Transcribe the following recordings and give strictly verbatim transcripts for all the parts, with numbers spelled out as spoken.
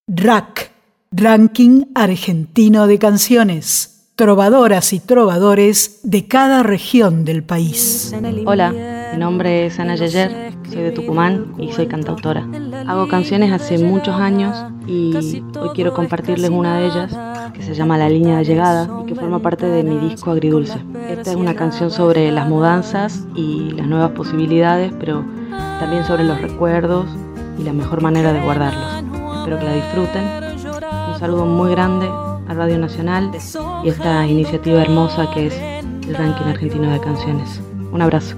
R A C, Ranking Argentino de Canciones. Trovadoras y trovadores de cada región del país. Hola, mi nombre es Ana Yeyer, soy de Tucumán y soy cantautora. Hago canciones hace muchos años y hoy quiero compartirles una de ellas que se llama La Línea de Llegada y que forma parte de mi disco Agridulce. Esta es una canción sobre las mudanzas y las nuevas posibilidades, pero también sobre los recuerdos y la mejor manera de guardarlos. Espero que la disfruten. Un saludo muy grande a Radio Nacional y esta iniciativa hermosa que es el Ranking Argentino de Canciones. Un abrazo.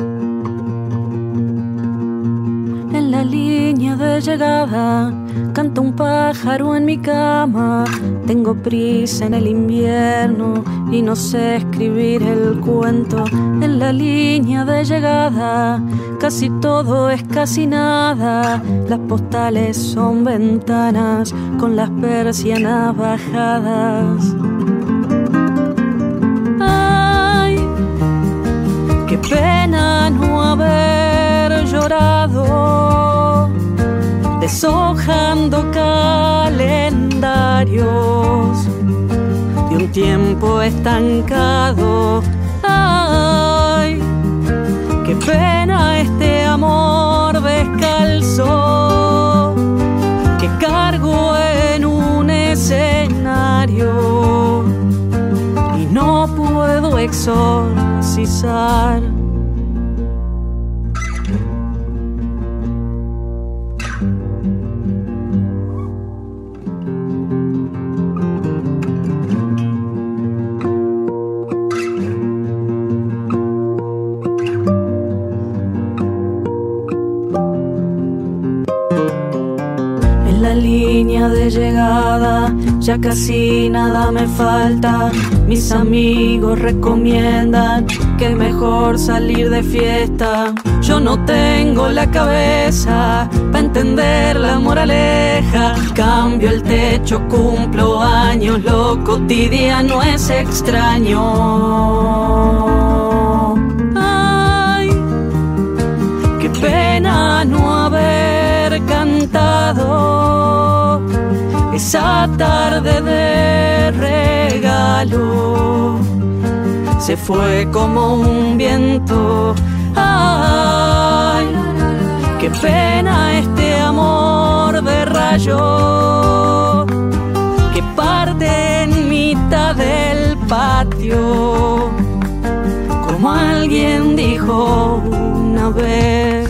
En la línea de llegada canta un pájaro en mi cama. Tengo prisa en el invierno y no sé escribir el cuento. En la línea de llegada casi todo es casi nada. Las postales son ventanas con las persianas bajadas. Ay, qué pena no haber llorado deshojando calendarios de un tiempo estancado. Ay, qué pena este amor descalzo que cargo en un escenario y no puedo exorcizar. La línea de llegada, ya casi nada me falta. Mis amigos recomiendan que es mejor salir de fiesta. Yo no tengo la cabeza para entender la moraleja. Cambio el techo, cumplo años, lo cotidiano es extraño. Ay, qué pena no haber cantado esa tarde de regalo. Se fue como un viento. Ay, qué pena este amor de rayo que parte en mitad del patio, como alguien dijo una vez.